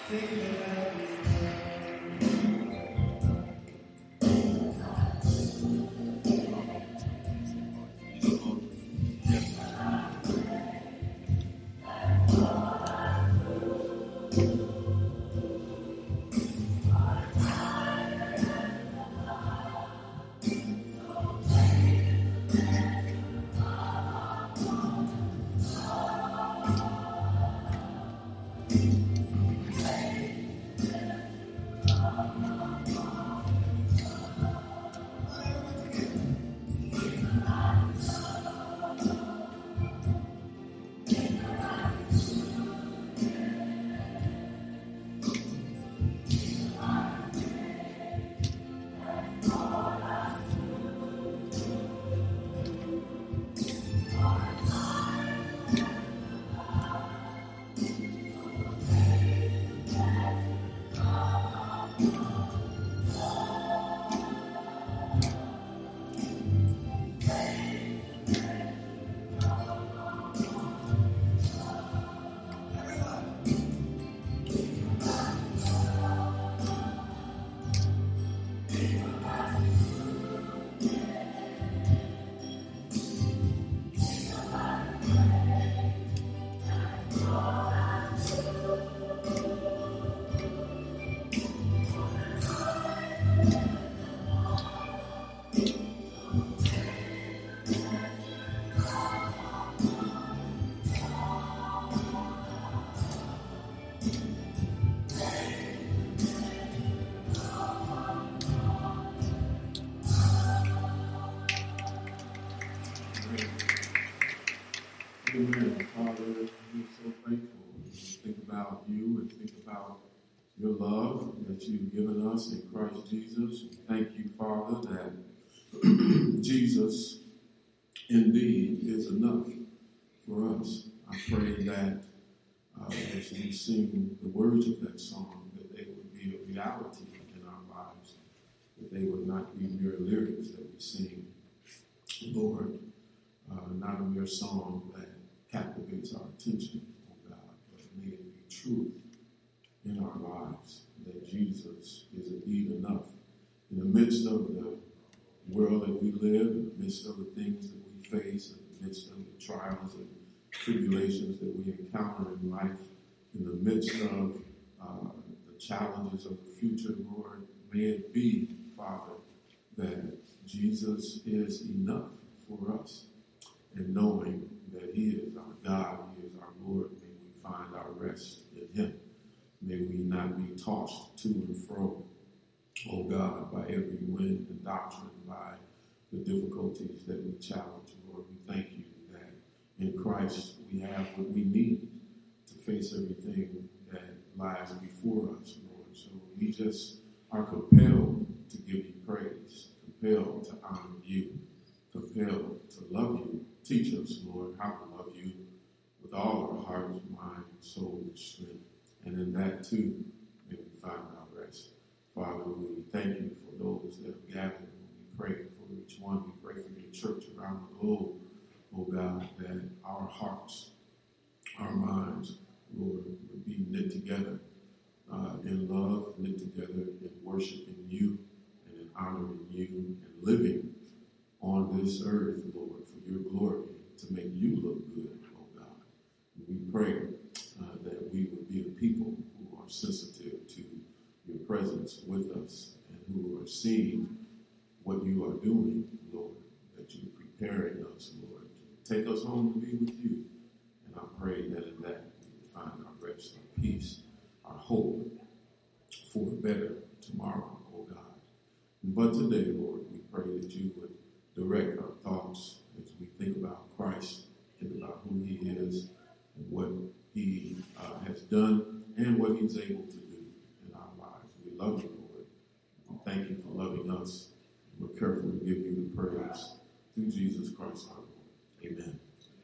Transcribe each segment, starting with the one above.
Amen. Father, we're so grateful. We think about you and think about your love that you've given us in Christ Jesus. We thank you, Father, that Jesus indeed is enough for us. I pray that as we sing the words of that song, that they would be a reality in our lives, that they would not be mere lyrics that we sing, Lord, not a mere song that captivates our attention, oh God, but may it be truth in our lives, that Jesus is indeed enough. In the midst of the world that we live, in the midst of the things that we face, in the midst of the trials and tribulations that we encounter in life, in the midst of the challenges of the future, Lord, may it be, Father, that Jesus is enough for us. And knowing that he is our God, he is our Lord, may we find our rest in him. May we not be tossed to and fro, oh God, by every wind and doctrine, by the difficulties that we challenge. Lord, we thank you that in Christ we have what we need to face everything that lies before us, Lord. So we just are compelled to give you praise, compelled to honor you, compelled to love you. Teach us, Lord, how to love you with all our heart, mind, soul, and strength. And in that, too, may we find our rest. Father, we thank you for those that have gathered. We pray for each one. We pray for your church around the globe, oh God, that our hearts, our minds, Lord, would be knit together in love, knit together in worshiping you and in honoring you and living on this earth, Lord, for your glory, to make you look good, oh God. And we pray that we would be a people who are sensitive to your presence with us and who are seeing what you are doing, Lord, that you're preparing us, Lord, to take us home to be with you. And I pray that in that we would find our rest, our peace, our hope for a better tomorrow, oh God. But today, Lord, we pray that you would direct our thoughts as we think about Christ, think about who he is and what he has done and what he's able to do in our lives. We love you, Lord. We thank you for loving us. We're careful to give you the praise through Jesus Christ our Lord. Amen.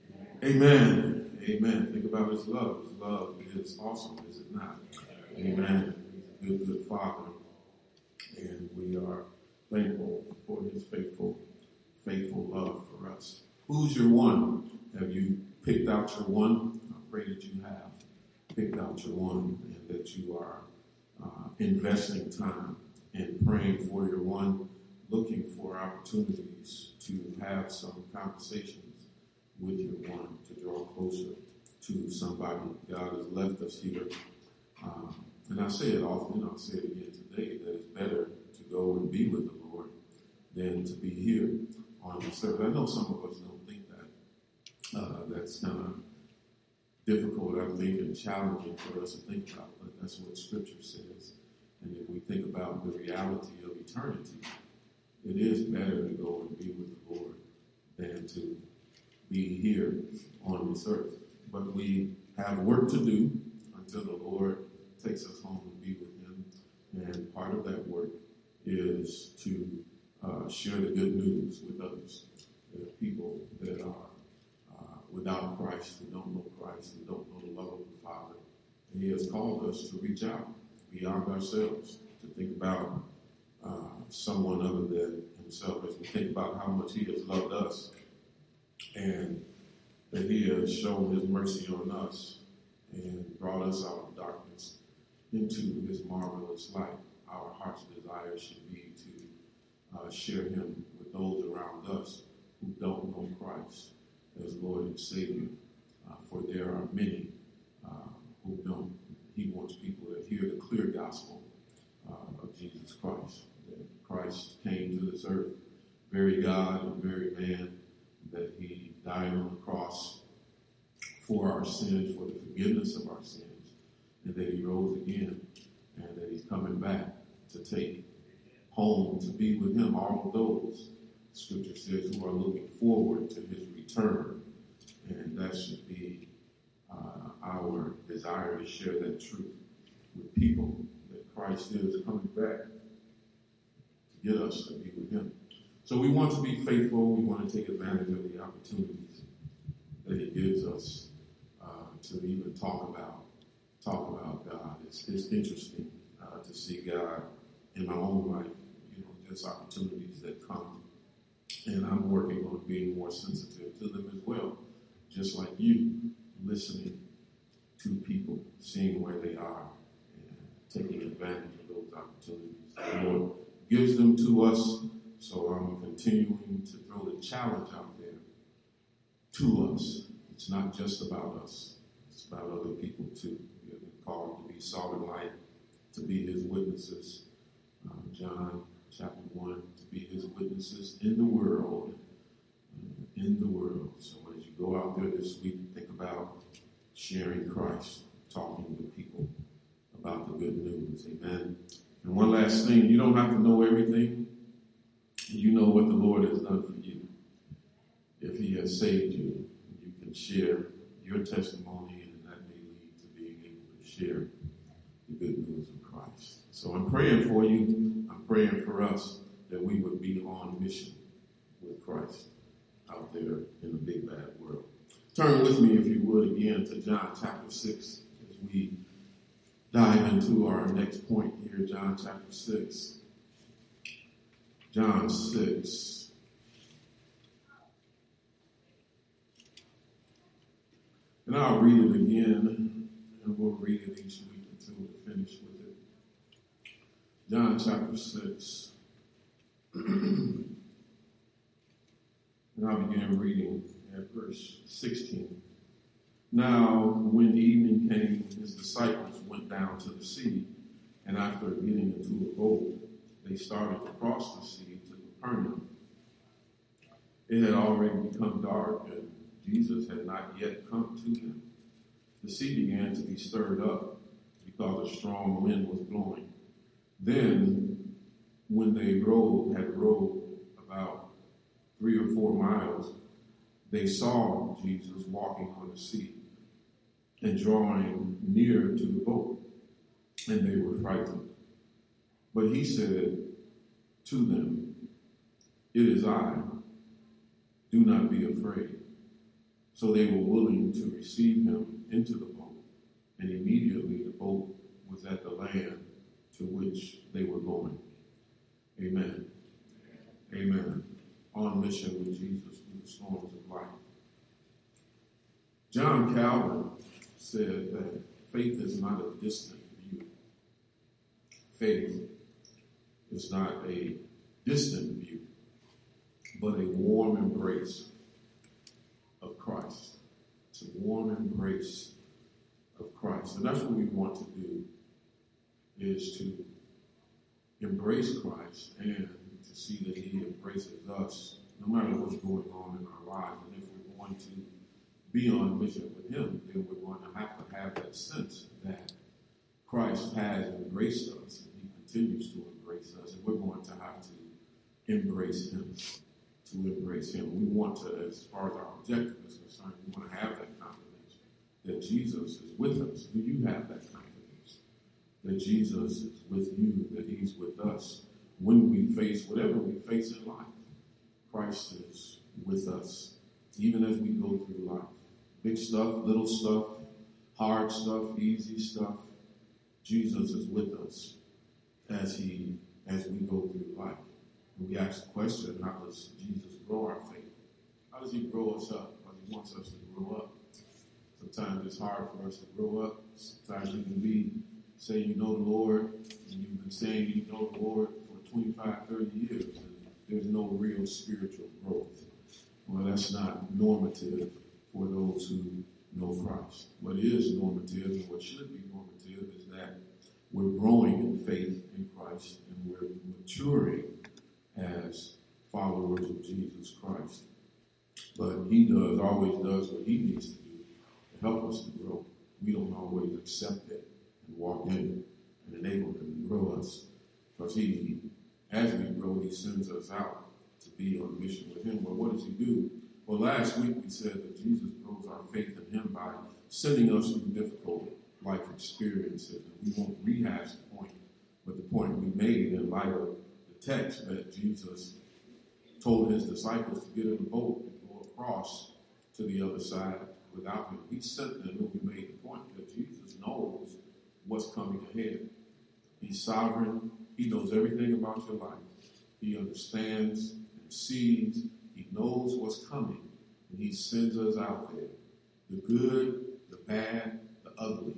Amen. Amen. Think about his love. His love is awesome, is it not? Amen. He's a good, good Father. And we are thankful for his faithful love for us. Who's your one? Have you picked out your one? I pray that you have picked out your one and that that you are investing time in praying for your one, looking for opportunities to have some conversations with your one, to draw closer to somebody. God has left us here. And I say it often, I'll say it again today, that it's better to go and be with the Lord than to be here on this earth. I know some of us don't think that. That's kind of difficult, I think, and challenging for us to think about, but that's what Scripture says. And if we think about the reality of eternity, it is better to go and be with the Lord than to be here on this earth. But we have work to do until the Lord takes us home and be with Him. And part of that work is to share the good news with others. There are people that are without Christ, who don't know Christ, who don't know the love of the Father. And He has called us to reach out beyond ourselves, to think about someone other than Himself, as we think about how much He has loved us and that He has shown His mercy on us and brought us out of darkness into His marvelous light. Our heart's desire should be to share Him with those around us who don't know Christ as Lord and Savior, for there are many who don't. He wants people to hear the clear gospel of Jesus Christ, that Christ came to this earth, very God and very man, that He died on the cross for our sins, for the forgiveness of our sins, and that He rose again, and that He's coming back to take home to be with Him all of those, Scripture says, who are looking forward to His return. And that should be our desire to share that truth with people, that Christ is coming back to get us to be with Him. So we want to be faithful. We want to take advantage of the opportunities that He gives us to even talk about God. It's interesting to see God in my own life, just opportunities that come. And I'm working on being more sensitive to them as well, just like you, listening to people, seeing where they are, and taking advantage of those opportunities. The Lord gives them to us, so I'm continuing to throw the challenge out there to us. It's not just about us. It's about other people too. We have been called to be salt and light, to be His witnesses. John chapter 1, to be His witnesses in the world. So as you go out there this week, think about sharing Christ, talking to people about the good news. Amen. And one last thing, you don't have to know everything. You know what the Lord has done for you. If He has saved you, you can share your testimony, and that may lead to being able to share the good news of Christ. So I'm praying for you. I'm praying for us that we would be on mission with Christ out there in the big bad world. Turn with me, if you would, again to John chapter 6 as we dive into our next point here, John chapter 6. John 6. And I'll read it again, and we'll read it each week until we're finished with it. John chapter 6. And I'll begin reading at verse 16. Now, when evening came, His disciples went down to the sea, and after getting into a boat, they started to cross the sea to Capernaum. It had already become dark, and Jesus had not yet come to them. The sea began to be stirred up because a strong wind was blowing. Then, when they had rowed about 3 or 4 miles, they saw Jesus walking on the sea and drawing near to the boat, and they were frightened. But He said to them, "It is I. Do not be afraid." So they were willing to receive Him into the boat, and immediately the boat was at the land to which they were going. Amen. Amen. On mission with Jesus through the storms of life. John Calvin said that faith is not a distant view. faith is not a distant view, but a warm embrace of Christ. It's a warm embrace of Christ. And that's what we want to do, is to embrace Christ and to see that he embraces us no matter what's going on in our lives. And if we're going to be on mission with him, then we're going to have that sense that Christ has embraced us and he continues to embrace us. And we're going to have to embrace him, We want to, as far as our objective is concerned, we want to have that confidence that Jesus is with us. Do you have that confidence that Jesus is with you, that he's with us when we face whatever we face in life? Christ is with us, even as we go through life. Big stuff, little stuff, hard stuff, easy stuff. Jesus is with us as we go through life. And we ask the question, how does Jesus grow our faith? How does he grow us up? How he wants us to grow up. Sometimes it's hard for us to grow up. Sometimes you can be saying you know the Lord, and you've been saying you know the Lord for 25, 30 years, and there's no real spiritual growth. Well, that's not normative for those who know Christ. What is normative and what should be normative is that we're growing in faith in Christ and we're maturing as followers of Jesus Christ. But he always does what he needs to do to help us to grow. We don't always accept it and walk in it and enable him to grow us. Because as we grow, he sends us out to be on mission with him. Well, what does he do? Well, last week we said that Jesus grows our faith in him by sending us through difficult life experiences. And we won't rehash the point, but the point we made in light of the text that Jesus told his disciples to get in the boat and go across to the other side without him. He sent them, and we made the point that Jesus knows what's coming ahead. He's sovereign. He knows everything about your life. He understands and sees. He knows what's coming. And he sends us out there. The good, the bad, the ugly.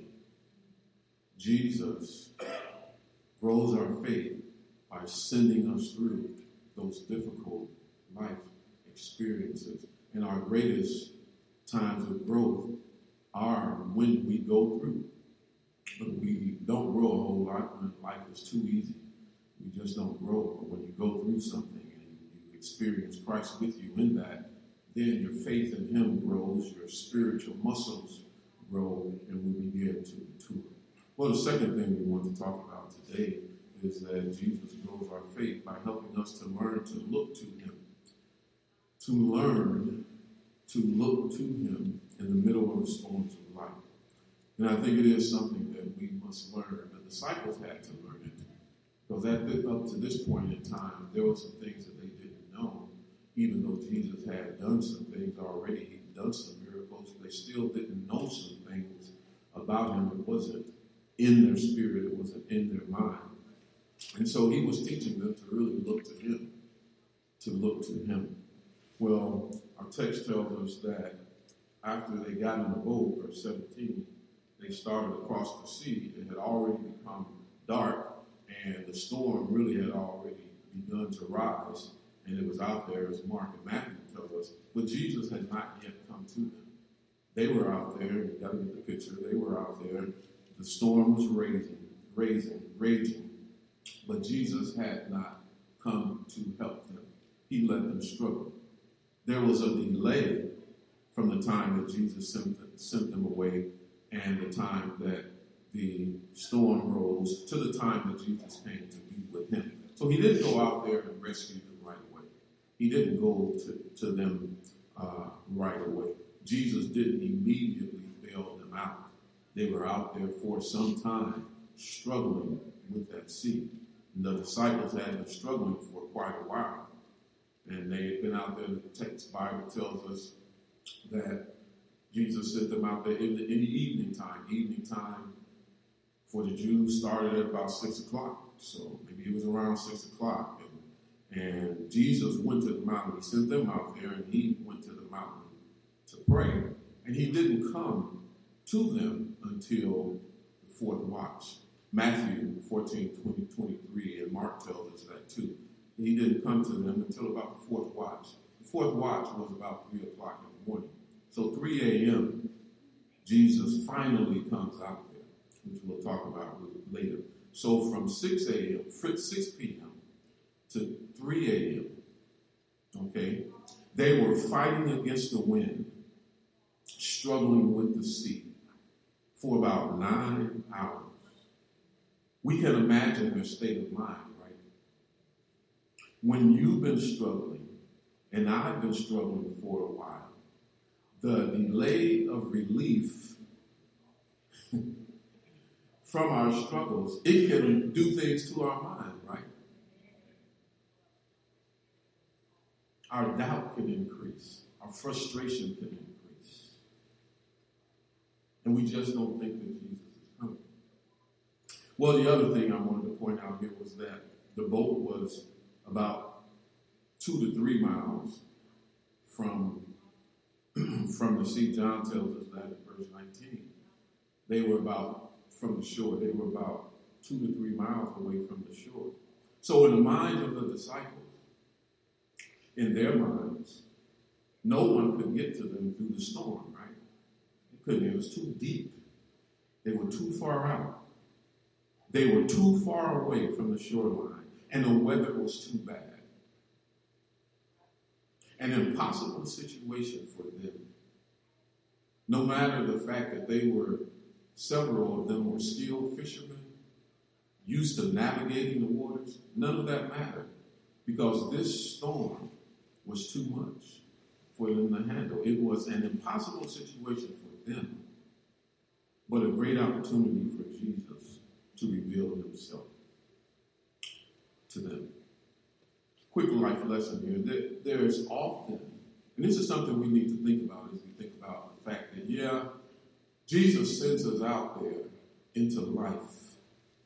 Jesus grows our faith by sending us through those difficult life experiences. And our greatest times of growth are when we go through. But we don't grow a whole lot when life is too easy. We just don't grow. But when you go through something and you experience Christ with you in that, then your faith in him grows, your spiritual muscles grow, and we begin to mature. Well, the second thing we want to talk about today is that Jesus grows our faith by helping us to learn to look to him. To learn to look to him in the middle of the storms of life. And I think it is something that we must learn. The disciples had to learn it. Because up to this point in time, there were some things that they didn't know. Even though Jesus had done some things already, he'd done some miracles, they still didn't know some things about him. It wasn't in their spirit, it wasn't in their mind. And so he was teaching them to really look to him, to look to him. Well, our text tells us that after they got in the boat, verse 17, they started across the sea. It had already become dark, and the storm really had already begun to rise, and it was out there, as Mark and Matthew tell us. But Jesus had not yet come to them. They were out there, you got to get the picture, they were out there. The storm was raging, but Jesus had not come to help them. He let them struggle. There was a delay from the time that Jesus sent them away and the time that the storm rose to the time that Jesus came to be with him. So he didn't go out there and rescue them right away. He didn't go to them right away. Jesus didn't immediately bail them out. They were out there for some time struggling with that sea. And the disciples had been struggling for quite a while. And they had been out there. The text Bible tells us that Jesus sent them out there in the evening time. Evening time for the Jews started at about 6 o'clock. So maybe it was around 6 o'clock. And Jesus went to the mountain. He sent them out there, and he went to the mountain to pray. And he didn't come to them until the fourth watch. Matthew 14:20-23, and Mark tells us that too. He didn't come to them until about the fourth watch. The fourth watch was about 3 o'clock in the morning. So 3 a.m., Jesus finally comes out there, which we'll talk about later. So from 6 p.m. to 3 a.m., okay, they were fighting against the wind, struggling with the sea for about 9 hours. We can imagine their state of mind, right? When you've been struggling, and I've been struggling for a while, the delay of relief from our struggles, it can do things to our mind, right? Our doubt can increase. Our frustration can increase. And we just don't think that Jesus is coming. Well, the other thing I wanted to point out here was that the boat was about 2 to 3 miles from the sea. John tells us that in verse 19. They were about, from the shore, they were about 2 to 3 miles away from the shore. So in the minds of the disciples, in their minds, no one could get to them through the storm, right? They couldn't. It was too deep. They were too far out. They were too far away from the shoreline, and the weather was too bad. An impossible situation for them. No matter the fact that several of them were skilled fishermen, used to navigating the waters, none of that mattered, because this storm was too much for them to handle. It was an impossible situation for them, but a great opportunity for Jesus to reveal himself to them. Quick life lesson here. There is often, and this is something we need to think about as we think about the fact that, Jesus sends us out there into life,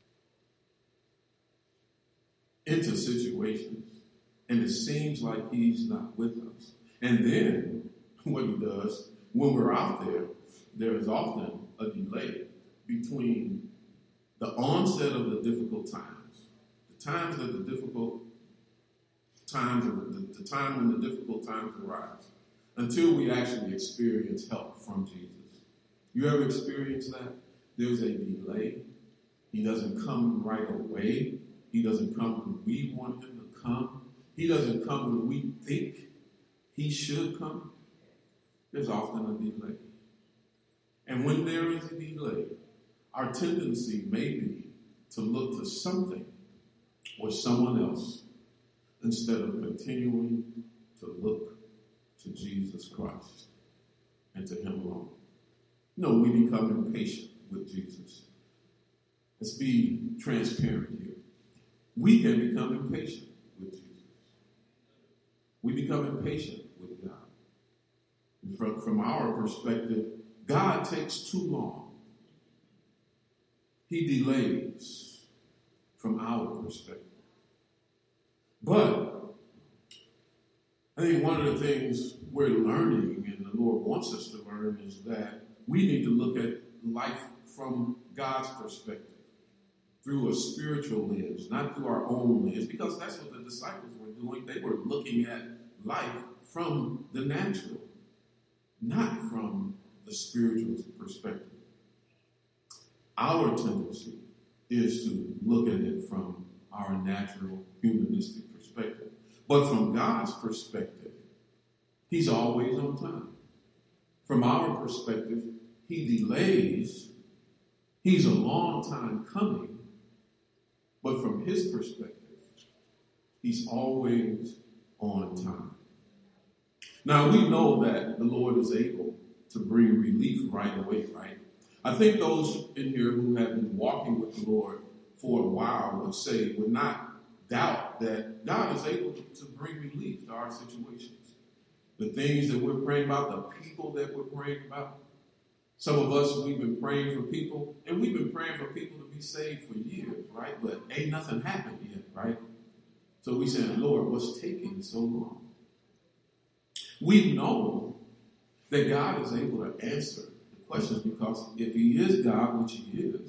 into situations, and it seems like he's not with us. And then what he does, when we're out there is often a delay between the onset of the difficult times, the times that the difficult times, the time when the difficult times arise, until we actually experience help from Jesus. You ever experienced that? There's a delay. He doesn't come right away. He doesn't come when we want him to come. He doesn't come when we think he should come. There's often a delay. And when there is a delay, our tendency may be to look to something or someone else instead of continuing to look to Jesus Christ and to him alone. No, we become impatient with Jesus. Let's be transparent here. We can become impatient with Jesus. We become impatient with God. And from our perspective, God takes too long. He delays from our perspective. But I think one of the things we're learning, and the Lord wants us to learn, is that we need to look at life from God's perspective, through a spiritual lens, not through our own lens, because that's what the disciples were doing. They were looking at life from the natural, not from the spiritual perspective. Our tendency is to look at it from our natural, humanistic perspective. But from God's perspective, he's always on time. From our perspective, he delays. He's a long time coming. But from his perspective, he's always on time. Now, we know that the Lord is able to bring relief right away, right? I think those in here who have been walking with the Lord for a while would not doubt that God is able to bring relief to our situations. The things that we're praying about, the people that we're praying about. Some of us, we've been praying for people, and we've been praying for people to be saved for years, right? But ain't nothing happened yet, right? So we said, Lord, what's taking so long? We know that God is able to answer the questions, because if he is God, which he is,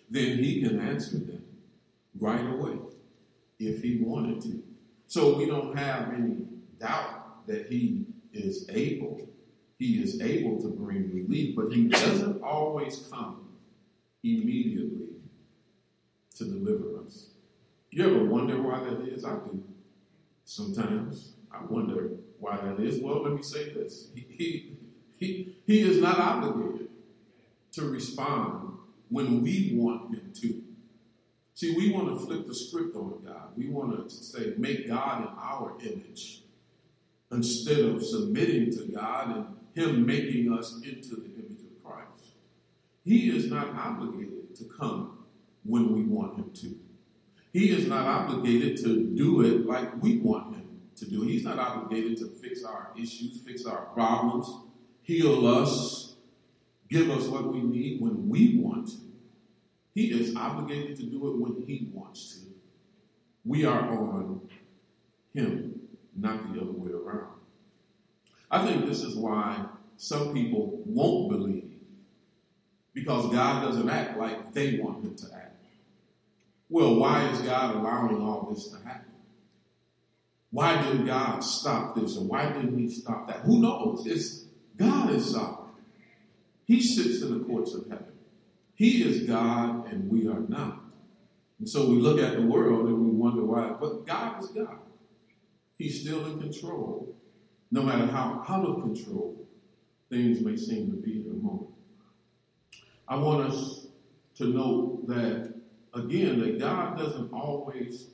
then he can answer them right away if he wanted to. So we don't have any doubt that he is able. He is able to bring relief, but he doesn't always come immediately to deliver us. You ever wonder why that is? I do. Sometimes I wonder why that is. Well, let me say this. He is not obligated to respond when we want him to. See, we want to flip the script on God. We want to say, make God in our image instead of submitting to God and him making us into the image of Christ. He is not obligated to come when we want him to. He is not obligated to do it like we want him to do. He's not obligated to fix our issues, fix our problems, heal us, give us what we need when we want to. He is obligated to do it when he wants to. We are on him, not the other way around. I think this is why some people won't believe, because God doesn't act like they want him to act. Well, why is God allowing all this to happen? Why didn't God stop this, or why didn't he stop that? Who knows? God is sovereign. He sits in the courts of heaven. He is God and we are not. And so we look at the world and we wonder why. But God is God. He's still in control. No matter how out of control things may seem to be in a moment. I want us to note that, again, that God doesn't always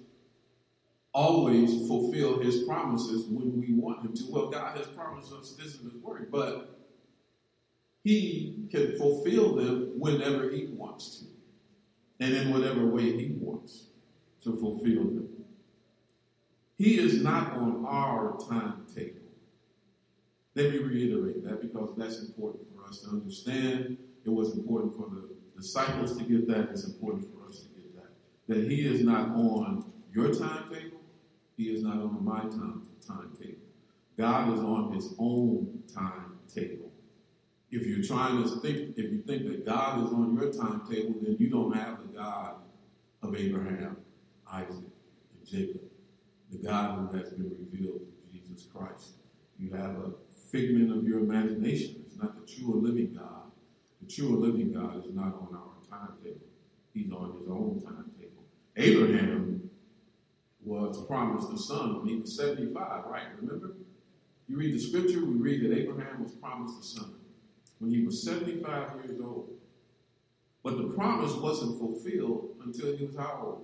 fulfill his promises when we want him to. Well, God has promised us this in his word, but he can fulfill them whenever he wants to, and in whatever way he wants to fulfill them. He is not on our timetable. Let me reiterate that, because that's important for us to understand. It was important for the disciples to get that. It's important for us to get that. That he is not on your timetable. He is not on my timetable. God is on his own timetable. If you think that God is on your timetable, then you don't have the God of Abraham, Isaac, and Jacob, the God who has been revealed through Jesus Christ. You have a figment of your imagination. It's not the true and living God. The true and living God is not on our timetable. He's on his own timetable. Abraham was promised a son when he was 75, right? Remember? You read the scripture, we read that Abraham was promised a son when he was 75 years old. But the promise wasn't fulfilled until he was how old?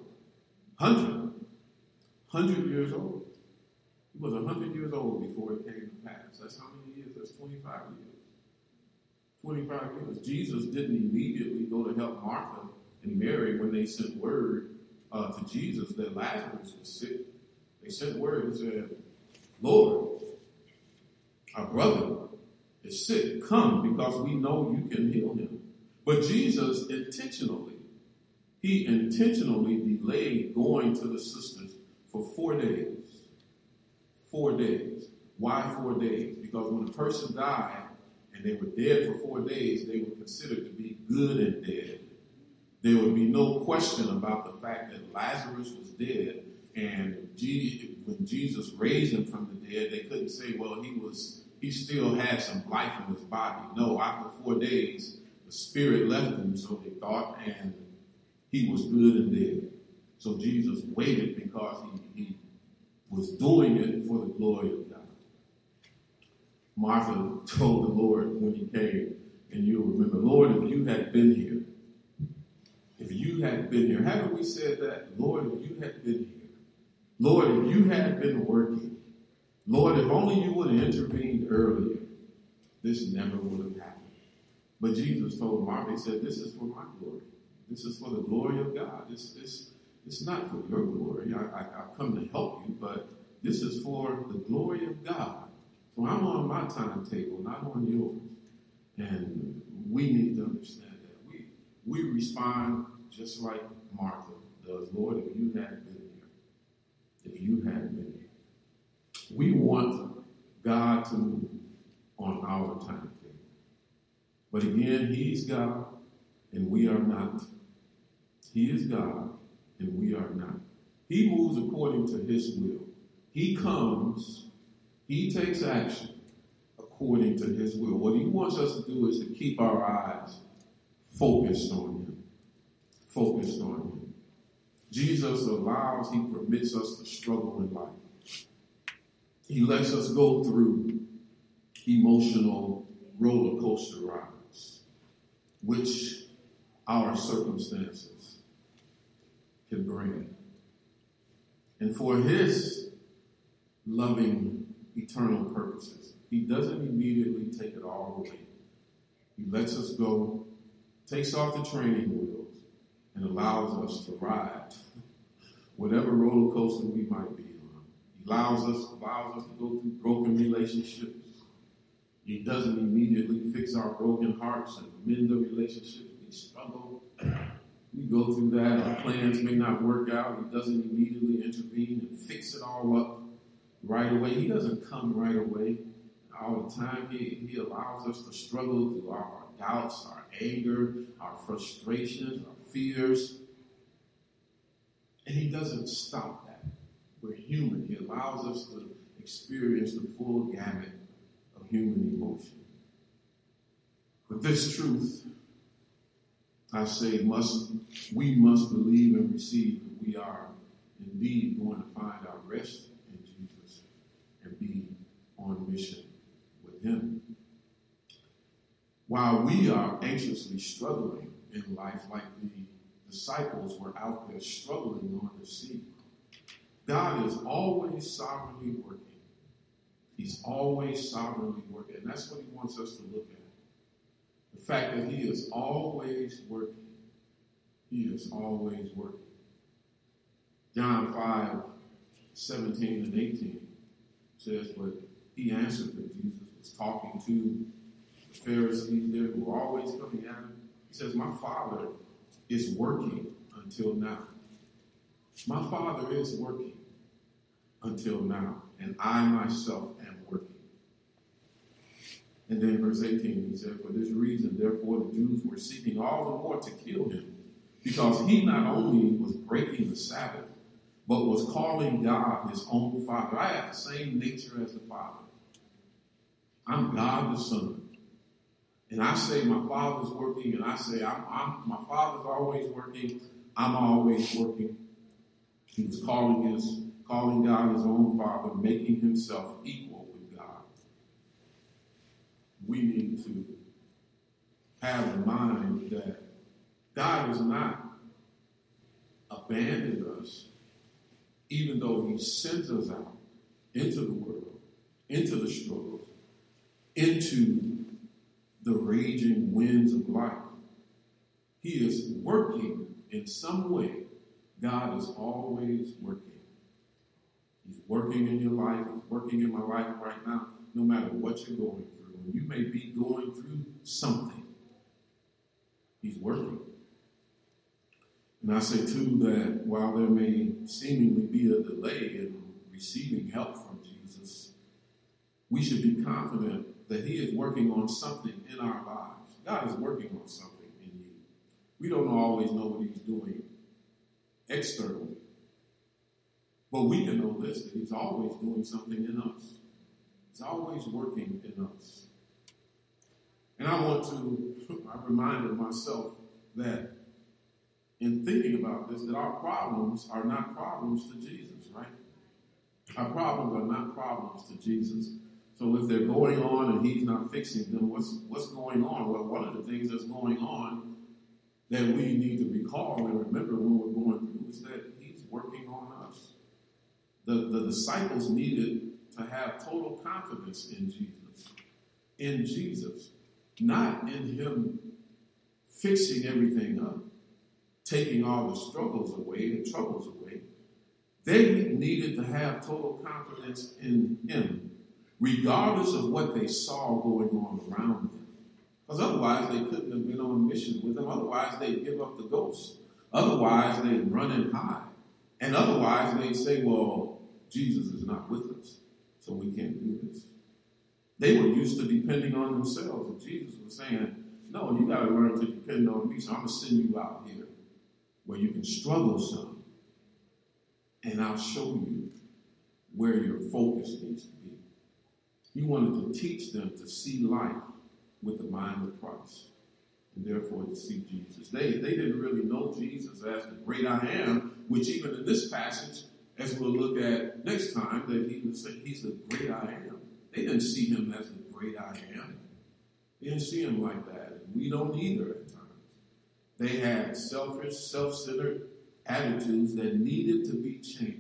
100 years old. He was 100 years old before it came to pass. That's how many years? That's 25 years. 25 years. Jesus didn't immediately go to help Martha and Mary when they sent word to Jesus that Lazarus was sick. They sent word and said, Lord, our brother is sick. Come, because we know you can heal him. But Jesus intentionally delayed going to the sisters for 4 days. 4 days. Why 4 days? Because when a person died and they were dead for 4 days, they were considered to be good and dead. There would be no question about the fact that Lazarus was dead, and when Jesus raised him from the dead, they couldn't say, well, he still had some life in his body. No, after 4 days, the spirit left him, so they thought, and he was good and dead. So Jesus waited because he was doing it for the glory of God. Martha told the Lord when he came, and you'll remember, Lord, if you had been here, haven't we said that? Lord, if you had been here, Lord, if you had been working, Lord, if only you would have intervened earlier, this never would have happened. But Jesus told Martha, he said, this is for my glory. This is for the glory of God. It's not for your glory. I've come to help you, but this is for the glory of God. So I'm on my timetable, not on yours. And we need to understand that. We respond just like Martha does. Lord, if you had been here. If you had been here. We want God to move on our timetable. But again, he's God and we are not. He is God, and we are not. He moves according to his will. He comes, he takes action according to his will. What he wants us to do is to keep our eyes focused on him. Focused on him. Jesus allows, he permits us to struggle in life. He lets us go through emotional roller coaster rides, which our circumstances can bring. And for his loving, eternal purposes, he doesn't immediately take it all away. He lets us go, takes off the training wheels, and allows us to ride whatever roller coaster we might be on. He allows us to go through broken relationships. He doesn't immediately fix our broken hearts and mend the relationships. We struggle. We go through that. Our plans may not work out. He doesn't immediately intervene and fix it all up right away. He doesn't come right away all the time. He allows us to struggle through our doubts, our anger, our frustrations, our fears. And he doesn't stop that. We're human. He allows us to experience the full gamut of human emotion. But this truth, I say, we must believe and receive that we are indeed going to find our rest in Jesus and be on mission with him. While we are anxiously struggling in life like the disciples were out there struggling on the sea, God is always sovereignly working. He's always sovereignly working. And that's what he wants us to look at. The fact that he is always working. He is always working. John 5:17 and 18 says, but he answered that Jesus was talking to the Pharisees there who were always coming at him. He says, my Father is working until now. My Father is working until now, and I myself am working. And then verse 18, he said, for this reason, therefore, the Jews were seeking all the more to kill him, because he not only was breaking the Sabbath, but was calling God his own Father. I have the same nature as the Father. I'm God the Son. And I say my Father's working, and I say my Father's always working. I'm always working. He was calling God his own Father, making himself equal with God. We need to have in mind that God has not abandoned us, even though he sends us out into the world, into the struggles, into the raging winds of life. He is working in some way. God is always working. He's working in your life. He's working in my life right now, no matter what you're going through. And you may be going through something. He's working. And I say, too, that while there may seemingly be a delay in receiving help from Jesus, we should be confident that he is working on something in our lives. God is working on something in you. We don't always know what he's doing externally. But we can know this, that he's always doing something in us. He's always working in us. And I reminded myself that in thinking about this, that our problems are not problems to Jesus, right? Our problems are not problems to Jesus. So if they're going on and he's not fixing them, what's going on? Well, one of the things that's going on that we need to recall and remember when we're going through is that he's working on us. The disciples needed to have total confidence in Jesus. In Jesus. Not in him fixing everything up, taking all the struggles away, the troubles away. They needed to have total confidence in him, regardless of what they saw going on around them. Because otherwise they couldn't have been on mission with him. Otherwise they'd give up the ghost. Otherwise they'd run and hide. And otherwise they'd say, well, Jesus is not with us, so we can't do this. They were used to depending on themselves. And Jesus was saying, no, you got to learn to depend on me, so I'm going to send you out here. where you can struggle some, and I'll show you where your focus needs to be. He wanted to teach them to see life with the mind of Christ, and therefore to see Jesus. They didn't really know Jesus as the great I am, which even in this passage, as we'll look at next time, that he would say he's the great I am. They didn't see him as the great I am. They didn't see him like that. And we don't either at times. They had selfish, self-centered attitudes that needed to be changed.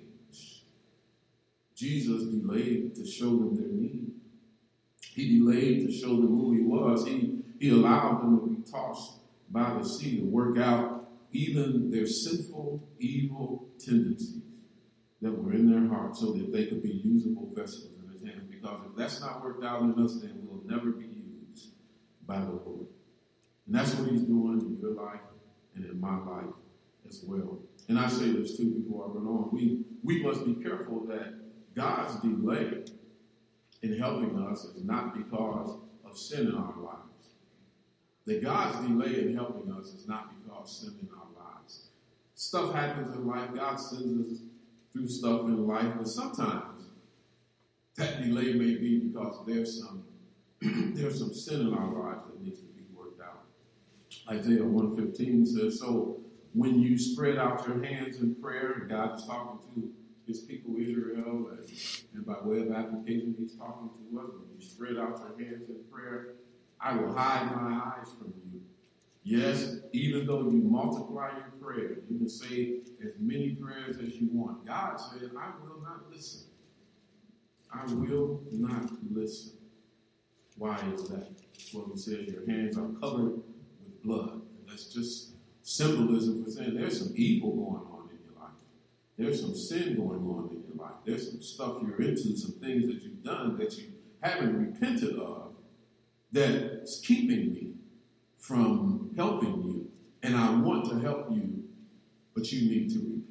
Jesus delayed to show them their need. He delayed to show them who he was. He allowed them to be tossed by the sea to work out even their sinful, evil tendencies that were in their hearts so that they could be usable vessels in his hand. Because if that's not worked out in us, then we'll never be used by the Lord. And that's what he's doing in your life and in my life as well. And I say this too before I run on. We must be careful that God's delay in helping us is not because of sin in our lives. That God's delay in helping us is not because sin in our lives. Stuff happens in life. God sends us through stuff in life, but sometimes that delay may be because there's some sin in our lives that needs to be worked out. Isaiah 1:15 says, so when you spread out your hands in prayer, and God is talking to his people Israel, and by way of application, he's talking to us. When you spread out your hands in prayer, I will hide my eyes from you. Yes, even though you multiply your prayer, you can say as many prayers as you want. God said, I will not listen. I will not listen. Why is that? Well, he says your hands are covered with blood. And that's just symbolism for saying there's some evil going on in your life. There's some sin going on in your life. There's some stuff you're into, some things that you've done that you haven't repented of that's keeping me from helping you. And I want to help you, but you need to repent.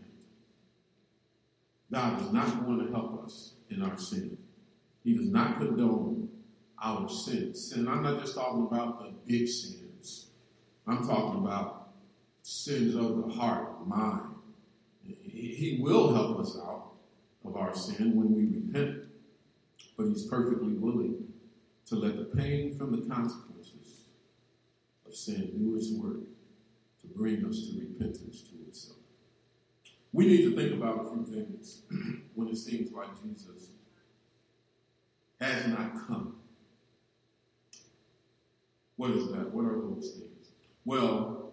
God is not going to help us in our sin. He does not condone our sins. Sin, I'm not just talking about the big sins. I'm talking about sins of the heart, mind. He will help us out of our sin when we repent, but he's perfectly willing to let the pain from the consequences of sin do its work to bring us to repentance to itself. We need to think about a few things when it seems like Jesus has not come. What is that? What are those things? Well,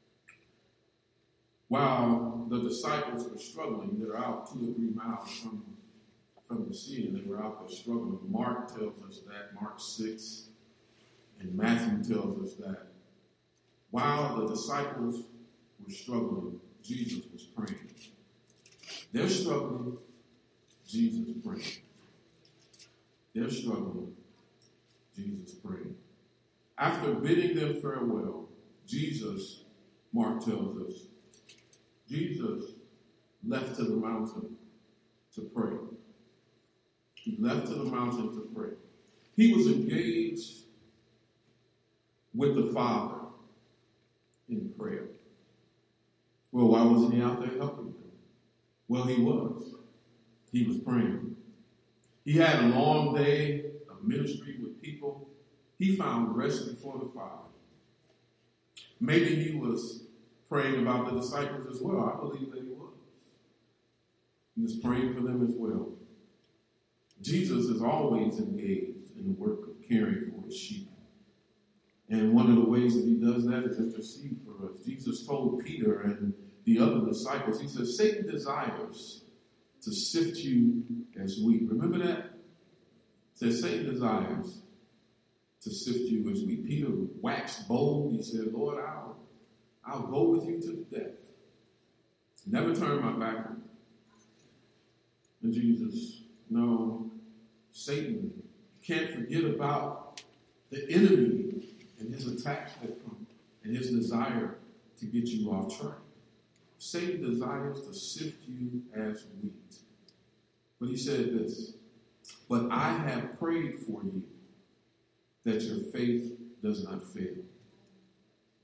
while the disciples were struggling, they're out 2 or 3 miles from the sea, and they were out there struggling. Mark tells us that, Mark 6, and Matthew tells us that. While the disciples were struggling, Jesus was praying. They're struggling, Jesus praying. They're struggling, Jesus praying. After bidding them farewell, Jesus, Mark tells us, Jesus left to the mountain to pray. He left to the mountain to pray. He was engaged with the Father in prayer. Well, why wasn't he out there helping them? Well, he was. He was praying. He had a long day of ministry with people. He found rest before the Father. Maybe he was praying about the disciples as well. I believe that he was. He was praying for them as well. Jesus is always engaged in the work of caring for his sheep. And one of the ways that he does that is intercede for us. Jesus told Peter and the other disciples, he says, Satan desires to sift you as wheat. Remember that? It says Satan desires to sift you as wheat. Peter waxed bold. He said, Lord, I'll go with you to the death. Never turn my back on you. And Jesus, no, Satan, you can't forget about the enemy and his attacks that come and his desire to get you off track. Satan desires to sift you as wheat. But he said this, but I have prayed for you that your faith does not fail.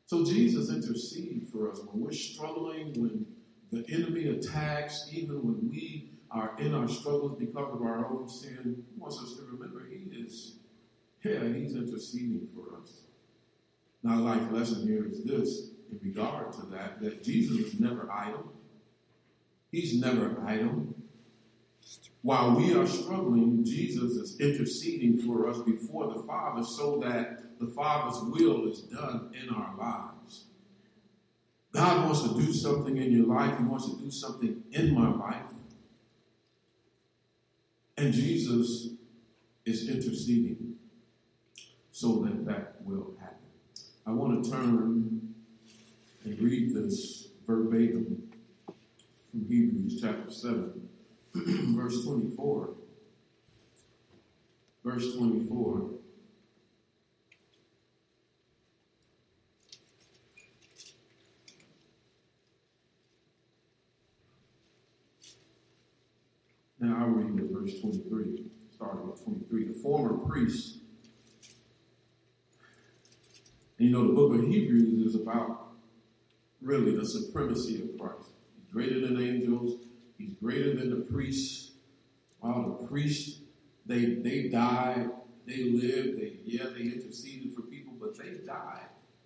So Jesus intercedes for us when we're struggling, when the enemy attacks, even when we are in our struggles because of our own sin. He wants us to remember he's interceding for us. Now, life lesson here is this, in regard to that Jesus is never idle. He's never idle. While we are struggling, Jesus is interceding for us before the Father so that the Father's will is done in our lives. God wants to do something in your life. He wants to do something in my life. And Jesus is interceding so that will happen. I want to turn and read this verbatim from Hebrews chapter 7, verse 24. Verse 24. Now I'll read at verse 23, starting with 23. The former priests. And the book of Hebrews is about really the supremacy of Christ. He's greater than angels. He's greater than the priests. While the priests, they died, they lived, they interceded for people, but they died.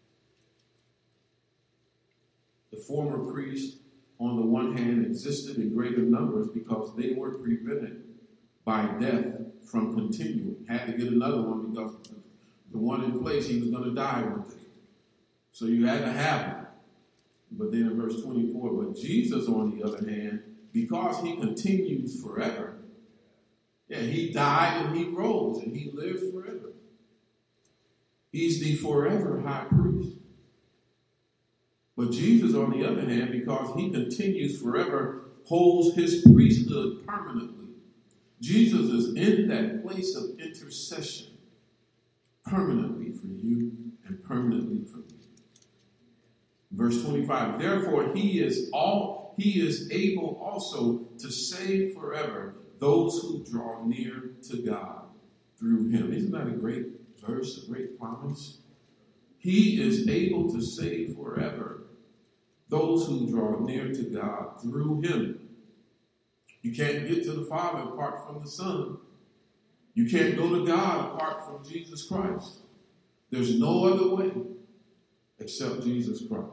The former priests, on the one hand, existed in greater numbers because they were prevented by death from continuing. Had to get another one because the one in place, he was going to die one day. So you had to have him. But then in verse 24, but Jesus, on the other hand, because he continues forever, he died and he rose and he lives forever. He's the forever high priest. But Jesus, on the other hand, because he continues forever, holds his priesthood permanently. Jesus is in that place of intercession permanently for you and permanently for me. Verse 25, therefore he is able also to save forever those who draw near to God through him. Isn't that a great verse, a great promise? He is able to save forever those who draw near to God through him. You can't get to the Father apart from the Son. You can't go to God apart from Jesus Christ. There's no other way except Jesus Christ.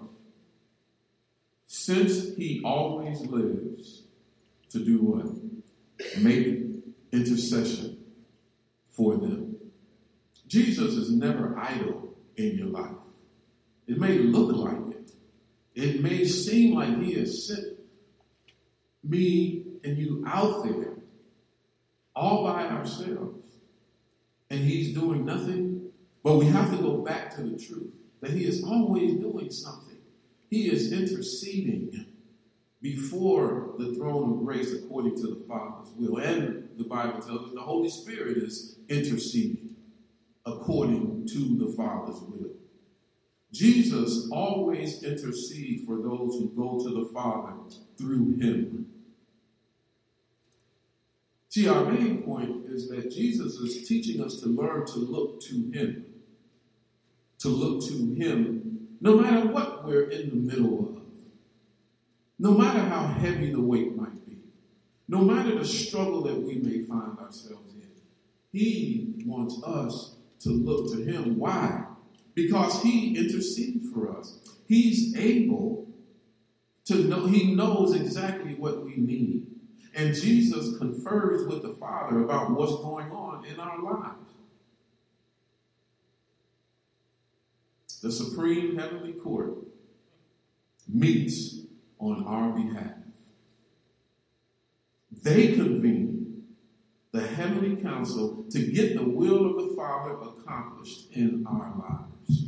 Since he always lives to do what? Make intercession for them. Jesus is never idle in your life. It may look like it. It may seem like he has sent me and you out there all by ourselves and he's doing nothing. But we have to go back to the truth that he is always doing something. He is interceding before the throne of grace according to the Father's will. And the Bible tells us the Holy Spirit is interceding according to the Father's will. Jesus always intercedes for those who go to the Father through him. See, our main point is that Jesus is teaching us to learn to look to him. To look to him no matter what we're in the middle of. No matter how heavy the weight might be. No matter the struggle that we may find ourselves in. He wants us to look to him. Why? Because he intercedes for us. He's able to know, he knows exactly what we need. And Jesus confers with the Father about what's going on in our lives. The Supreme Heavenly Court meets on our behalf. They convene the Heavenly Council to get the will of the Father accomplished in our lives.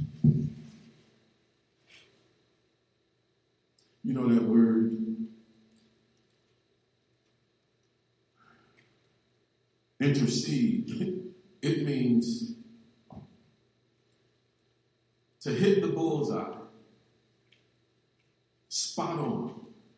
You know that word intercede, it means to hit the bullseye, spot on.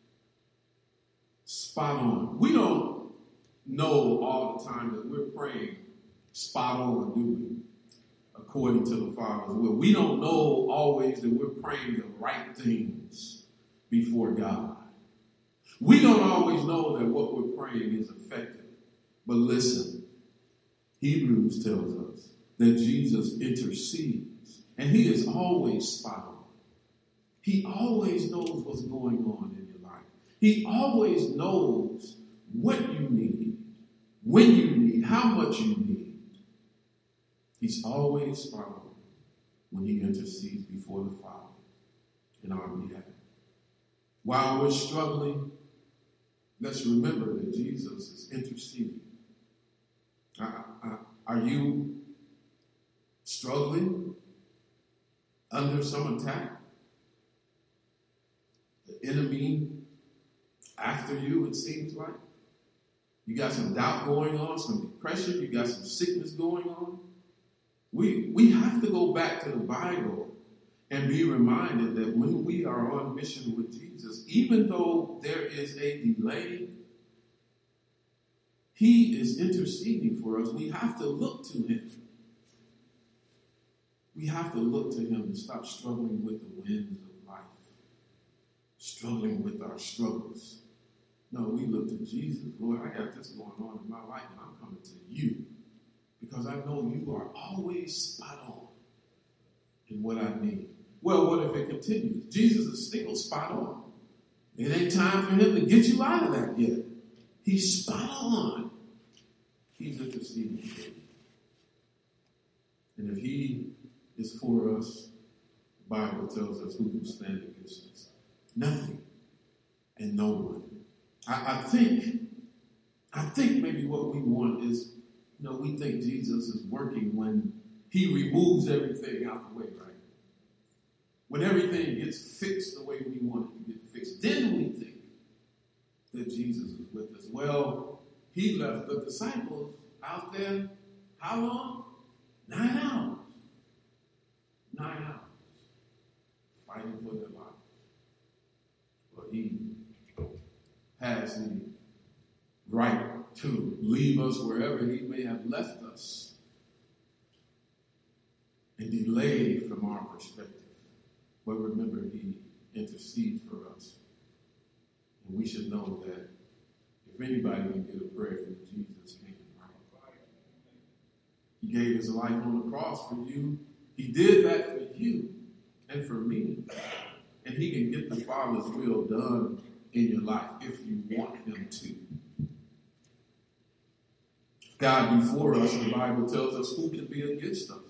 Spot on. We don't know all the time that we're praying spot on, do we? according to the Father's will. We don't know always that we're praying the right things before God. We don't always know that what we're praying is effective. But listen, Hebrews tells us that Jesus intercedes, and he is always spot on. He always knows what's going on in your life. He always knows what you need, when you need, how much you need. He's always spot on when he intercedes before the Father in our behalf. While we're struggling, let's remember that Jesus is interceding. Are you struggling under some attack? The enemy after you, it seems like. You got some doubt going on, some depression, you got some sickness going on. We have to go back to the Bible and be reminded that when we are on mission with Jesus, even though there is a delay, he is interceding for us. We have to look to him. We have to look to him and stop struggling with the winds of life, struggling with our struggles. No, we look to Jesus. Lord, I got this going on in my life, and I'm coming to you because I know you are always spot on in what I need. Well, what if it continues? Jesus is still spot on. It ain't time for him to get you out of that yet. He's spot on. He's interceding for you. And if he is for us, the Bible tells us who can stand against us. Nothing and no one. I think maybe what we want is, we think Jesus is working when he removes everything out the way, right? When everything gets fixed the way we want it to get fixed, then we think that Jesus is with us. Well, he left the disciples out there, how long? 9 hours. 9 hours. Fighting for their lives. Well, he has the right to leave us wherever he may have left us and delay from our perspective. But remember, he intercedes for us. And we should know that if anybody can get a prayer from Jesus, can, right? He gave his life on the cross for you. He did that for you and for me. And he can get the Father's will done in your life if you want him to. God before us, the Bible tells us, who can be against us?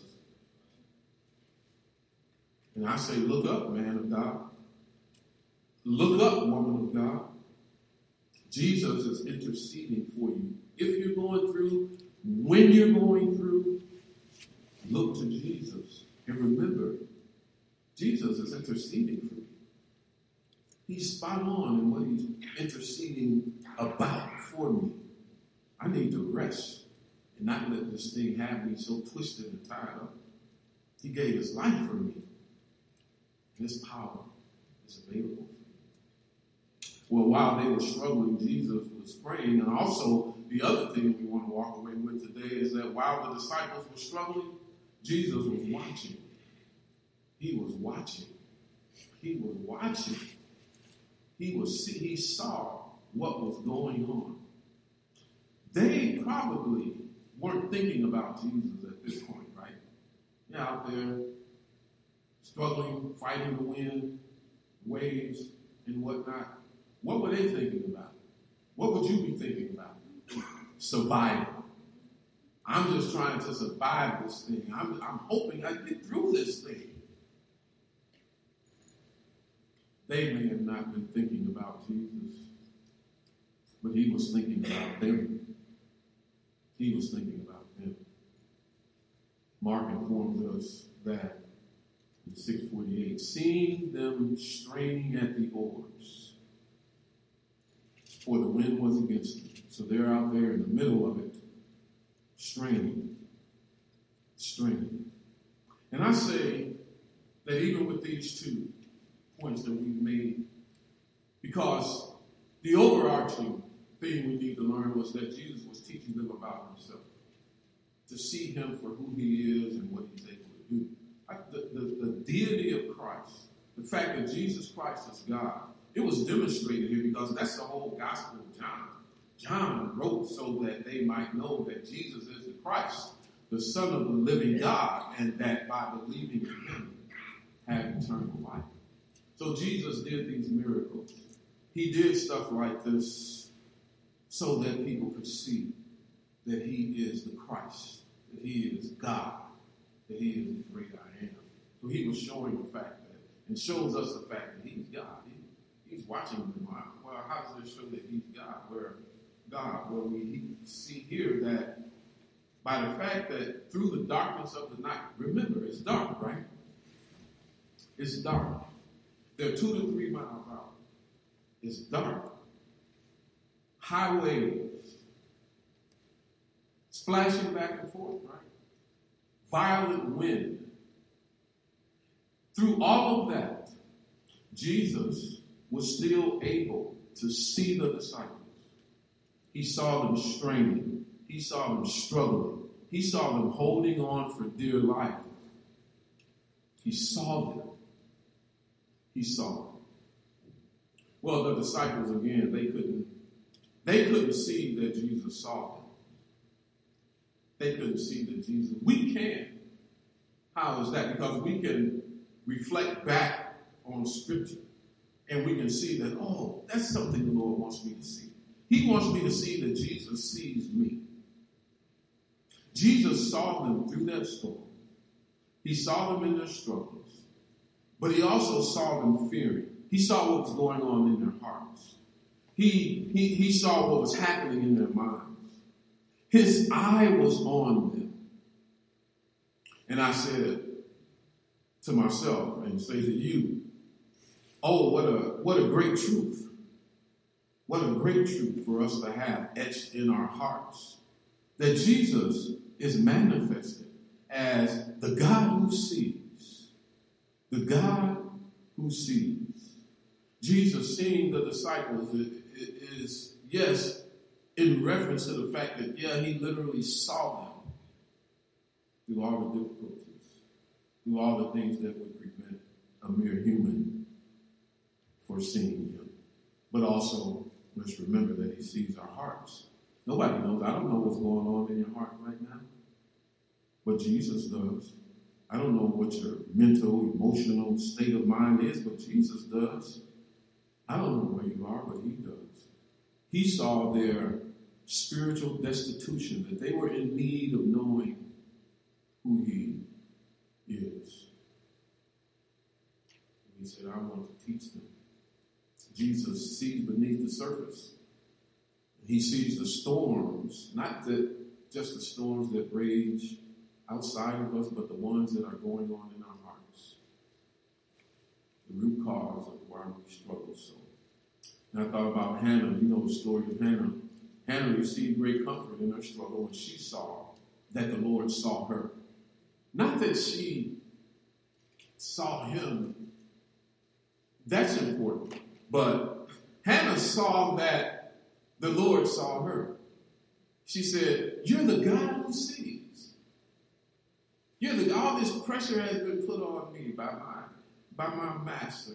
And I say, look up, man of God. Look up, woman of God. Jesus is interceding for you. If you're going through, when you're going through, look to Jesus. And remember, Jesus is interceding for you. He's spot on in what he's interceding about for me. I need to rest and not let this thing have me so twisted and tied up. He gave his life for me. And his power is available for me. Well, while they were struggling, Jesus was praying. And also, the other thing we want to walk away with today is that while the disciples were struggling, Jesus was watching. He was watching. He was watching. He saw what was going on. They probably weren't thinking about Jesus at this point, right? They're out there struggling, fighting the wind, waves, and whatnot. What were they thinking about? What would you be thinking about? Survival. I'm just trying to survive this thing. I'm hoping I get through this thing. They may have not been thinking about Jesus, but he was thinking about them. He was thinking about them. Mark informs us that in 6:48, seeing them straining at the oars, for the wind was against them. So they're out there in the middle of it, straining. And I say that even with these two points that we've made, because the overarching thing we need to learn was that Jesus was teaching them about himself, to see him for who he is and what he's able to do. The deity of Christ, the fact that Jesus Christ is God, it was demonstrated here because that's the whole gospel of John. John wrote so that they might know that Jesus is the Christ, the Son of the living God, and that by believing in him have eternal life. So Jesus did these miracles. He did stuff like this so that people could see that he is the Christ, that he is God, that he is the great I am. So he was showing the fact that, and shows us the fact that he's God. He's watching them. Well, how does it show that he's God? Well, we see here that by the fact that through the darkness of the night, remember, it's dark, right? It's dark. They're 2 to 3 miles out. It's dark. High waves. Splashing back and forth, right? Violent wind. Through all of that, Jesus was still able to see the disciples. He saw them straining. He saw them struggling. He saw them holding on for dear life. He saw them. He saw them. Well, the disciples, again, they couldn't see that Jesus saw them. They couldn't see that Jesus. We can. How is that? Because we can reflect back on Scripture and we can see that, oh, that's something the Lord wants me to see. He wants me to see that Jesus sees me. Jesus saw them through that storm. He saw them in their struggles. But he also saw them fearing. He saw what was going on in their hearts. He saw what was happening in their minds. His eye was on them. And I said to myself and say to you, oh, what a great truth. What a great truth for us to have etched in our hearts. That Jesus is manifested as the God who sees. The God who sees. Jesus seeing the disciples is, yes, in reference to the fact that, yeah, he literally saw them through all the difficulties, through all the things that would prevent a mere human from seeing him. But also, let's remember that he sees our hearts. Nobody knows. I don't know what's going on in your heart right now, but Jesus does. I don't know what your mental, emotional state of mind is, but Jesus does. I don't know where you are, but he does. He saw their spiritual destitution, that they were in need of knowing who he is. And he said, I want to teach them. Jesus sees beneath the surface. He sees the storms, not just the storms that rage outside of us, but the ones that are going on in our hearts. The root cause of why we struggle so. And I thought about Hannah. You know the story of Hannah. Hannah received great comfort in her struggle when she saw that the Lord saw her. Not that she saw him. That's important. But Hannah saw that the Lord saw her. She said, you're the God who sees. All this pressure has been put on me by my master.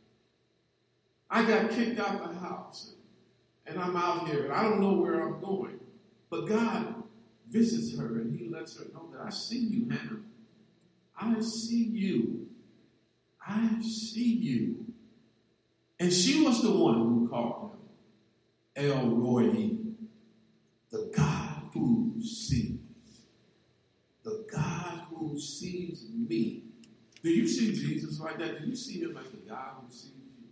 I got kicked out the house and I'm out here and I don't know where I'm going. But God visits her and he lets her know that I see you, Hannah. I see you. I see you. And she was the one who called him El Roi, the God who sees. The God who sees me. Do you see Jesus like that? Do you see him as the God who sees you?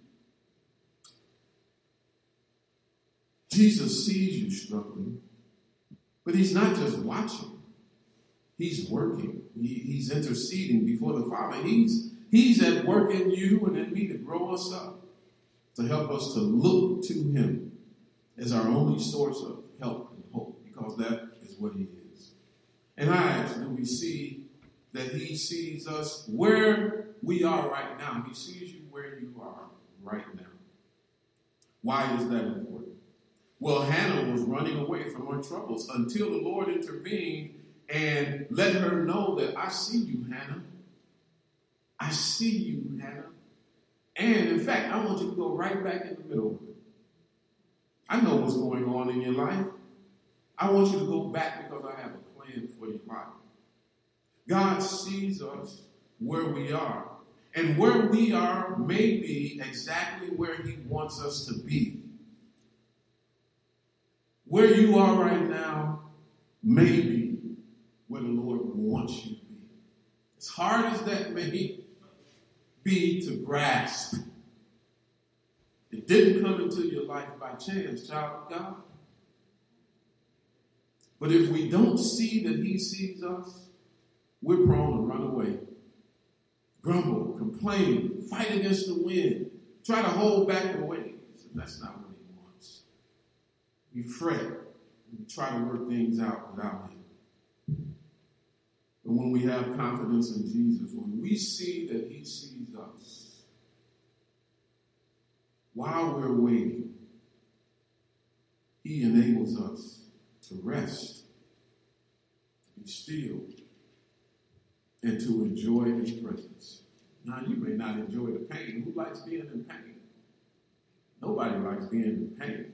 Jesus sees you struggling, but he's not just watching. He's working. He's interceding before the Father. He's at work in you and in me to grow us up, to help us to look to him as our only source of help and hope, because that is what he is. And I ask, do we see that he sees us where we are right now? He sees you where you are right now. Why is that important? Well, Hannah was running away from her troubles until the Lord intervened and let her know that I see you, Hannah. I see you, Hannah. And in fact, I want you to go right back in the middle of it. I know what's going on in your life. I want you to go back because I have a plan for your life. God sees us where we are. And where we are may be exactly where he wants us to be. Where you are right now may be where the Lord wants you to be. As hard as that may be to grasp, it didn't come into your life by chance, child of God. But if we don't see that he sees us, we're prone to run away. Grumble, complain, fight against the wind, try to hold back the waves. And that's not what he wants. We fret, we try to work things out without him. But when we have confidence in Jesus, when we see that he sees us, while we're waiting, he enables us to rest, to be still, and to enjoy his presence. Now, you may not enjoy the pain. Who likes being in pain? Nobody likes being in pain. It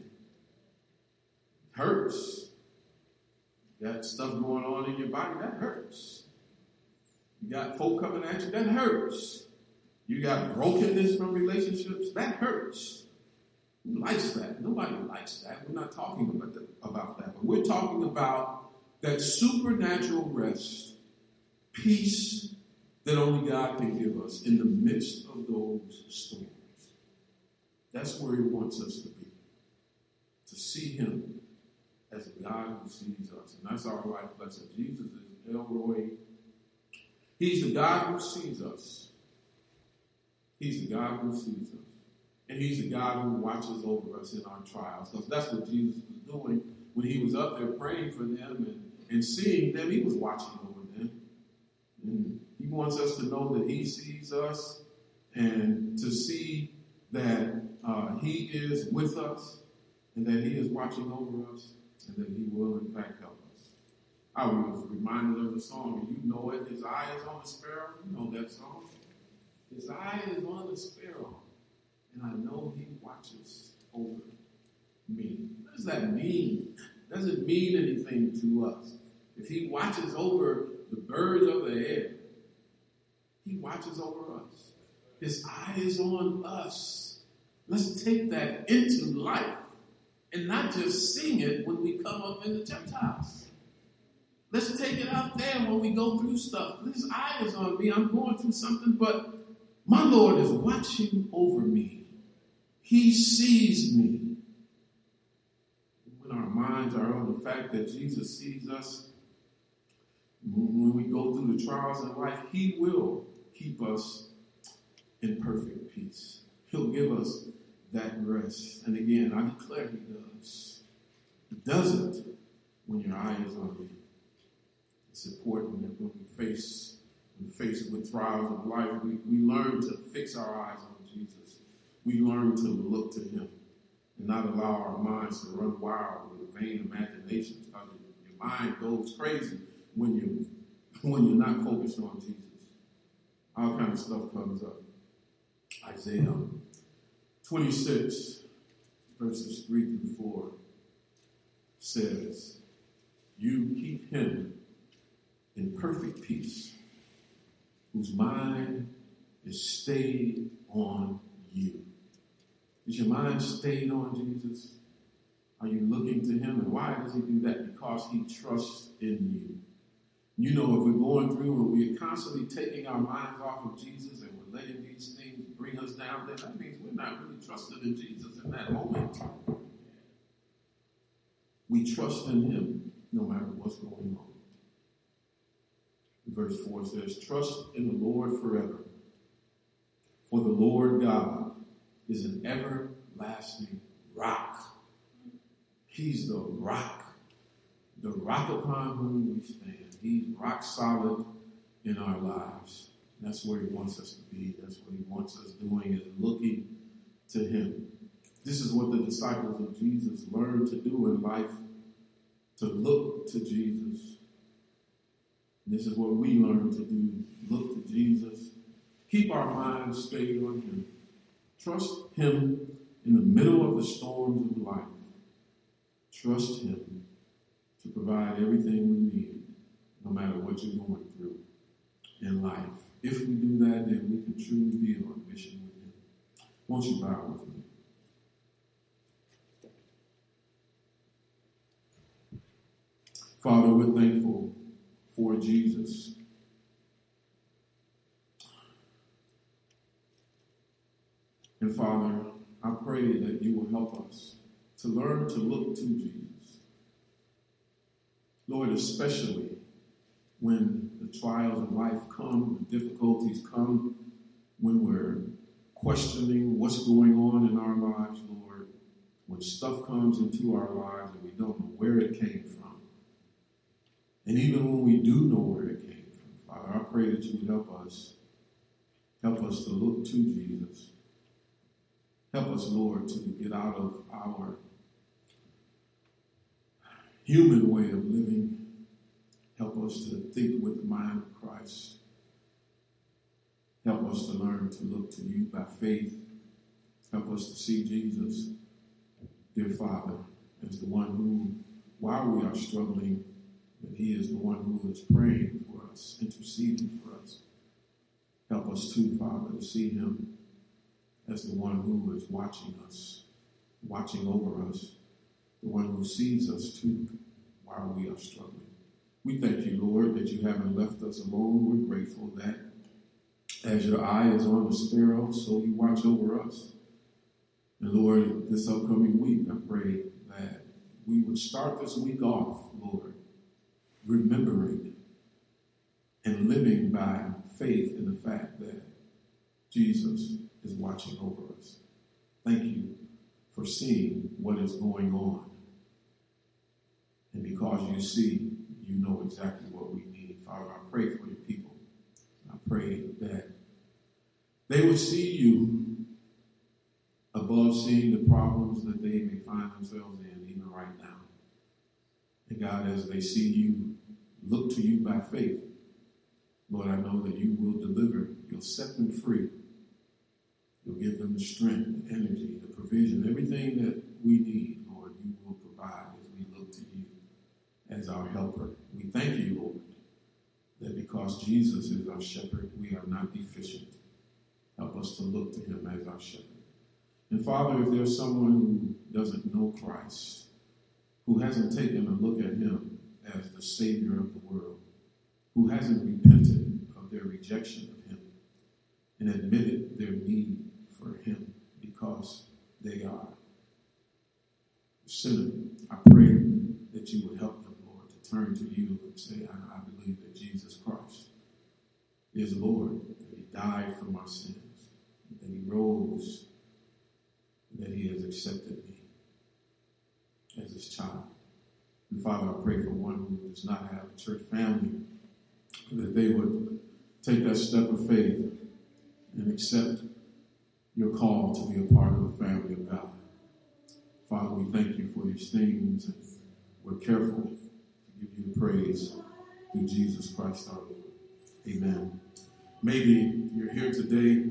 hurts. You got stuff going on in your body, that hurts. You got folk coming at you, that hurts. You got brokenness from relationships, that hurts. Who likes that? Nobody likes that. We're not talking about that. But we're talking about that supernatural rest, peace that only God can give us in the midst of those storms. That's where he wants us to be. To see him as a God who sees us. And that's our life lesson. Jesus is El Roi. He's the God who sees us. He's the God who sees us. And he's the God who watches over us in our trials. Because that's what Jesus was doing when he was up there praying for them and seeing them. He was watching over them. And he wants us to know that he sees us and to see that he is with us and that he is watching over us and that he will in fact help us. I was reminded of the song, and you know it, his eye is on the sparrow. You know that song. His eye is on the sparrow, and I know he watches over me. What does that mean? It doesn't mean anything to us. If he watches over the birds of the air, he watches over us. His eye is on us. Let's take that into life and not just sing it when we come up in the church house. Let's take it out there when we go through stuff. His eye is on me. I'm going through something, but my Lord is watching over me. He sees me. When our minds are on the fact that Jesus sees us, when we go through the trials in life, he will keep us in perfect peace. He'll give us that rest. And again, I declare he does. He doesn't when your eye is on me. It's important that when we're faced with trials of life, we learn to fix our eyes on Jesus. We learn to look to him and not allow our minds to run wild with vain imaginations, because your mind goes crazy when you're not focused on Jesus. All kind of stuff comes up. Isaiah 26, verses 3 through 4 says, "You keep him in perfect peace, whose mind is stayed on you." Is your mind stayed on Jesus? Are you looking to him? And why does he do that? Because he trusts in you. You know, if we're going through and we're constantly taking our minds off of Jesus and we're letting these things bring us down, then that means we're not really trusting in Jesus in that moment. We trust in him no matter what's going on. Verse 4 says, "Trust in the Lord forever, for the Lord God is an everlasting rock." He's the rock upon whom we stand. He's rock solid in our lives. That's where he wants us to be. That's what he wants us doing, is looking to him. This is what the disciples of Jesus learned to do in life, to look to Jesus. This is what we learn to do, look to Jesus Keep our minds stayed on him. Trust him in the middle of the storms of life. Trust him to provide everything we need, no matter what you're going through in life. If we do that, then we can truly be on mission with him. Won't you bow with me? Father, we're thankful for Jesus. And Father, I pray that you will help us to learn to look to Jesus. Lord, especially when the trials of life come, when difficulties come, when we're questioning what's going on in our lives, Lord, when stuff comes into our lives and we don't know where it came from. And even when we do know where it came from, Father, I pray that you would help us to look to Jesus. Help us, Lord, to get out of our human way of living. Help us to think with the mind of Christ. Help us to learn to look to you by faith. Help us to see Jesus, dear Father, as the one who, while we are struggling, that he is the one who is praying for us, interceding for us. Help us too, Father, to see him as the one who is watching us, watching over us, the one who sees us too while we are struggling. We thank you, Lord, that you haven't left us alone. We're grateful that as your eye is on the sparrow, so you watch over us. And Lord, this upcoming week, I pray that we would start this week off, Lord, remembering and living by faith in the fact that Jesus is watching over us. Thank you for seeing what is going on. And because you see, you know exactly what we need. Father, I pray for your people. I pray that they would see you above seeing the problems that they may find themselves in even right now. And God, as they see you, look to you by faith, Lord, I know that you will deliver. You'll set them free. You'll give them the strength, the energy, the provision, everything that we need, Lord, you will provide as we look to you as our helper. We thank you, Lord, that because Jesus is our shepherd, we are not deficient. Help us to look to him as our shepherd. And Father, if there's someone who doesn't know Christ, who hasn't taken a look at him as the Savior of the world, who hasn't repented of their rejection of him and admitted their need for him because they are a sinner, I pray that you would help them, Lord, to turn to you and say, I believe that Jesus Christ is Lord, that he died for my sins, that he rose, that he has accepted me as his child. And Father, I pray for one who does not have a church family, that they would take that step of faith and accept your call to be a part of the family of God. Father, we thank you for these things, and we're careful to give you the praise through Jesus Christ our Lord. Amen. Maybe you're here today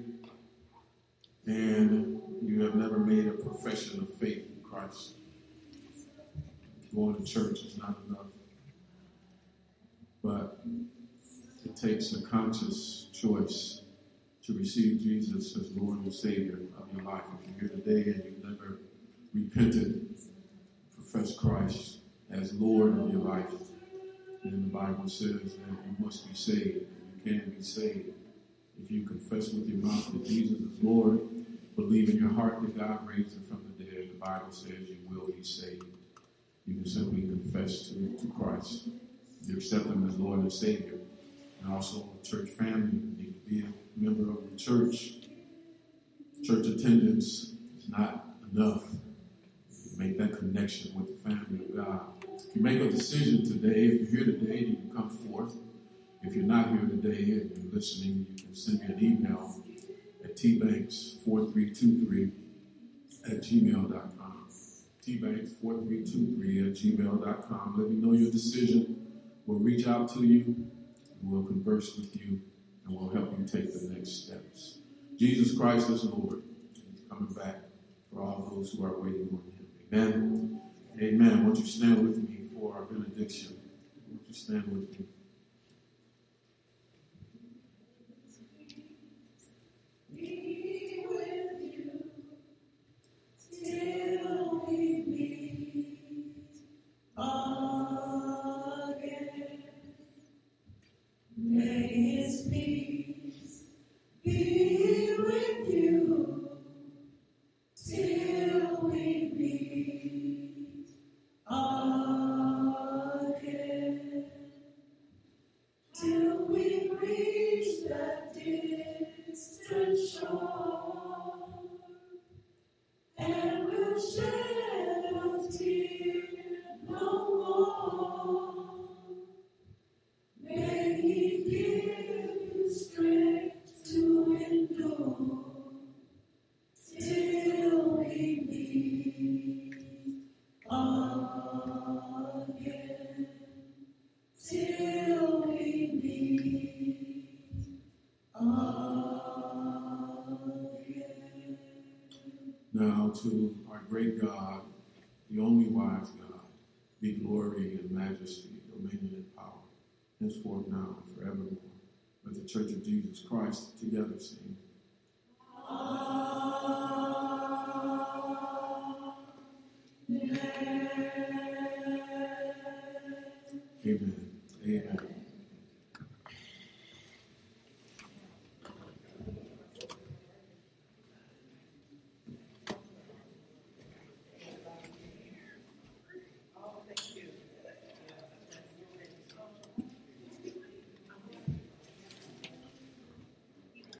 and you have never made a profession of faith in Christ. Going to church is not enough. But it takes a conscious choice to receive Jesus as Lord and Savior of your life. If you're here today and you've never repented, professed Christ as Lord of your life, then the Bible says that you must be saved. You can be saved if you confess with your mouth that Jesus is Lord, believe in your heart that God raised him from the dead. The Bible says you will be saved. You can simply confess to Christ. You accept him as Lord and Savior. And also a church family. You need to be a member of the church. Church attendance is not enough. You make that connection with the family of God. If you make a decision today, if you're here today, you can come forth. If you're not here today and you're listening, you can send me an email at tbanks4323@gmail.com. tbanks4323@gmail.com. Let me know your decision. We'll reach out to you. We'll converse with you and will help you take the next steps. Jesus Christ is Lord. He's coming back for all those who are waiting on him. Amen. Amen. Won't you stand with me for our benediction? Won't you stand with me? Now to our great God, the only wise God, be glory and majesty, dominion and power, henceforth now and forevermore. Let the Church of Jesus Christ together sing. Amen.